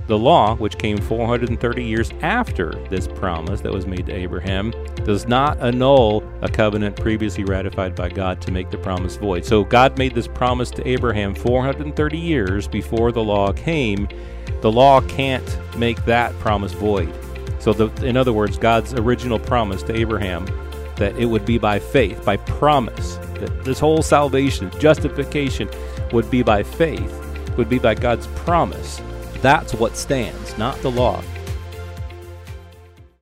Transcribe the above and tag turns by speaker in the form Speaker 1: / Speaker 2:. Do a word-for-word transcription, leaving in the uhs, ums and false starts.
Speaker 1: The law, which came four hundred thirty years after this promise that was made to Abraham, does not annul a covenant previously ratified by God to make the promise void. So God made this promise to Abraham four hundred thirty years before the law came. The law can't make that promise void. So the, in other words, God's original promise to Abraham that it would be by faith, by promise, that this whole salvation, justification would be by faith, would be by God's promise. That's what stands, not the law.